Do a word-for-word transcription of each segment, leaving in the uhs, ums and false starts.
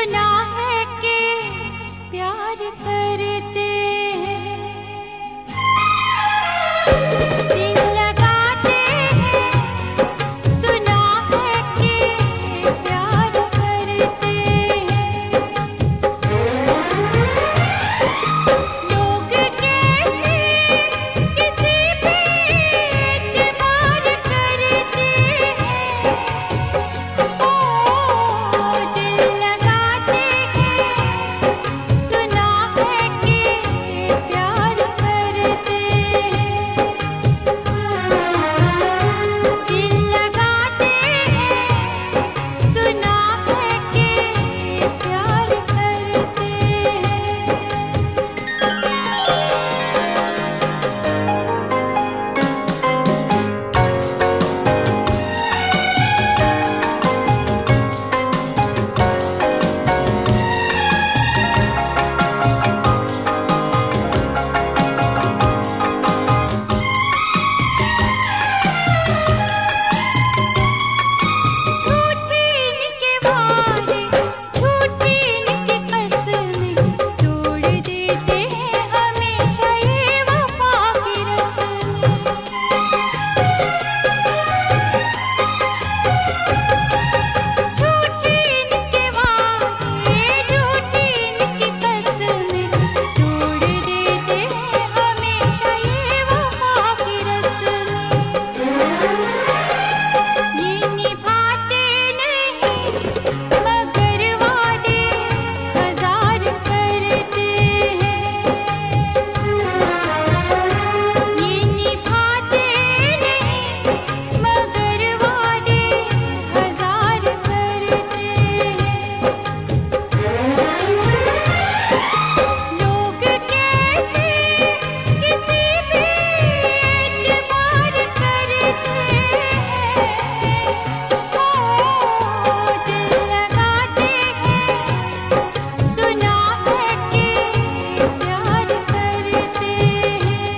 सुना है कि प्यार करते हैं, दिल लगाते हैं। सुना है कि प्यार करते हैं। लोग कैसे किसी पे एतबार करते हैं। ओ दिल लगाते हैं। सुना है कि प्यार करते हैं। दिल लगाते हैं। सुना है कि प्यार करते झूठी इनके वादे, झूठी इनकी कसमें, तोड़ देते हैं हमेशा ये वफा की रस्में। झूठी इनके वादे, झूठी इनकी कसमें, तोड़ देते हैं हमेशा ये वफा की रस्में। ये निभाते नहीं मगर वादे हजार करते हैं। ये निभाते नहीं मगर वादे हजार करते हैं। लोग कैसे किसी पे एतबार करते हैं। ओ दिल लगाते हैं। सुना है कि प्यार करते हैं।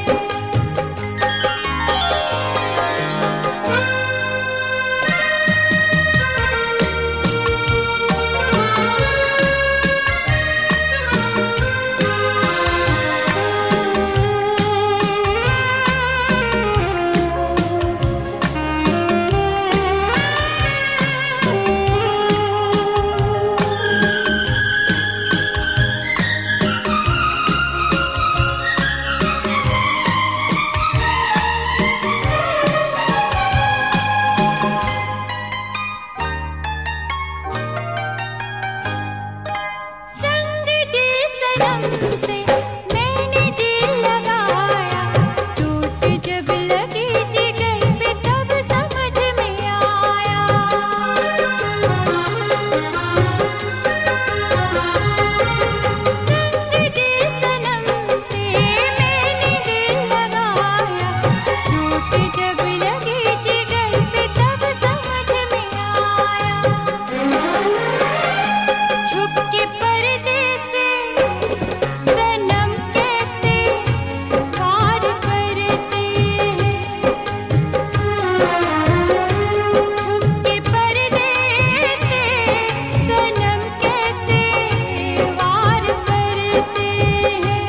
संग दिल सनम से मैंने दिल लगाया, चोट जब लगी जिगर पे तब समझ में आया। संग दिल सनम से मैंने दिल लगाया, चोट जब लगी जिगर पे तब समझ में आया। छुप के पर्दे से सनम कैसे वार करते हैं। छुप के पर्दे से सनम कैसे वार करते हैं।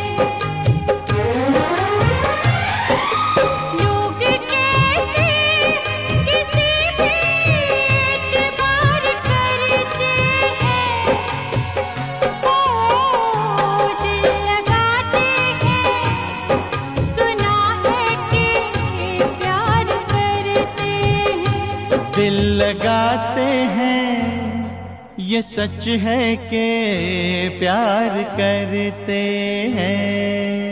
लोग कैसे किसी पे एतबार करते हैं। ओ दिल लगाते हैं। सुना है कि प्यार करते हैं। दिल लगाते हैं, ये सच है कि प्यार करते हैं।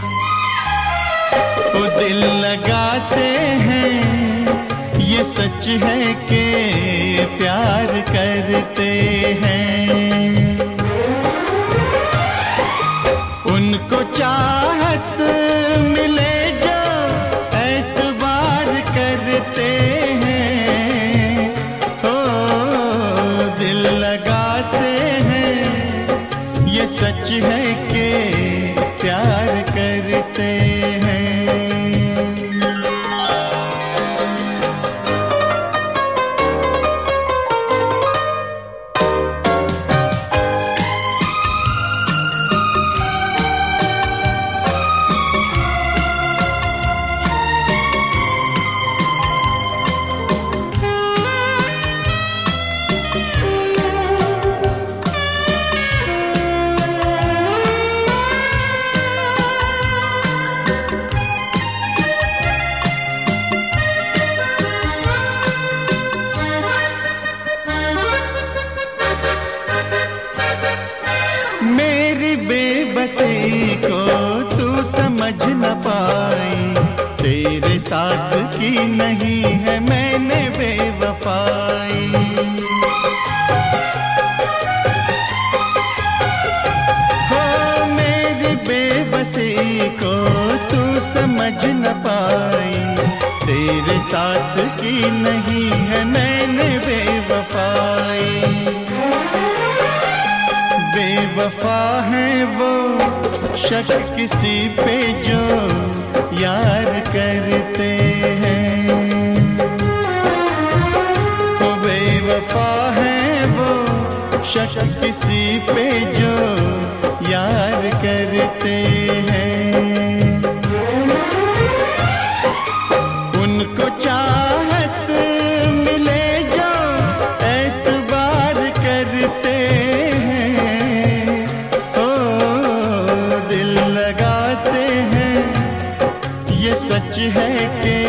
ओ दिल लगाते हैं, ये सच है कि प्यार करते हैं। उनको चाहत मिले जो एतबार करते हैं। ओ दिल लगाते हैं, ये सच है कि प्यार करते हैं। साथ की नहीं है मैंने बेवफाई। हो मेरी बेबसी को तू समझ न पाई, तेरे साथ की नहीं है मैंने बेवफाई। बेवफा है वो शक किसी पे जो यार करते हैं, तो बेवफा है वो शक किसी पे जो यार करते हैं। उनको चाहत मिले जो एतबार करते हैं, ओ दिल लगाते हैं ये सच है कि